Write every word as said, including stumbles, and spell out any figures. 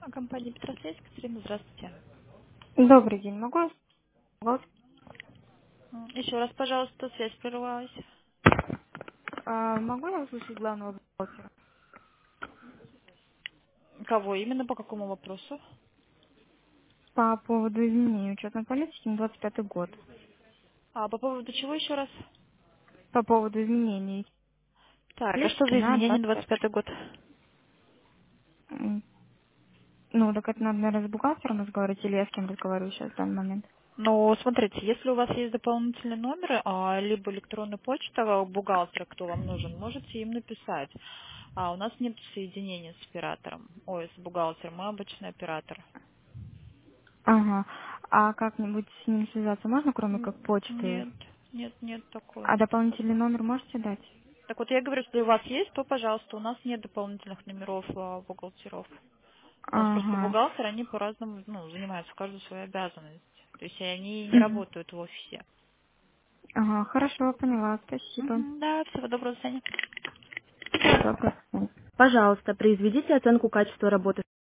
Компания Петросвязь, Катерина, здравствуйте. Добрый день. Могу я вас- М, Еще раз, пожалуйста, связь прервалась. а, могу я услышать главного бухгалтера? Кого именно, по какому вопросу? По поводу изменений учетной политики на двадцать пятый год. А по поводу чего еще раз? По поводу изменений Так, а что политики за на изменения на двадцать двадцать пятый пятый год? год. М, Ну, так это надо, наверное, с бухгалтером разговаривать, или я с кем разговариваю сейчас в данный момент? Ну, смотрите, если у вас есть дополнительные номеры, а, либо электронная почта бухгалтера, кто вам нужен, можете им написать. А у нас нет соединения с оператором, ой, с бухгалтером, мы обычный оператор. Ага. А как-нибудь с ним связаться можно, кроме Н- как почты? Нет, нет, нет, такого А нет. дополнительный номер можете дать? Так вот, я говорю, если у вас есть, то, пожалуйста, у нас нет дополнительных номеров а, бухгалтеров. У нас просто Ага. бухгалтеры, они по-разному, ну, занимаются каждую свою обязанность. То есть они не Мгм. работают в офисе. Ага, хорошо, поняла. Спасибо. Мгм, да, всего доброго, до свидания. Всего доброго. Пожалуйста, произведите оценку качества работы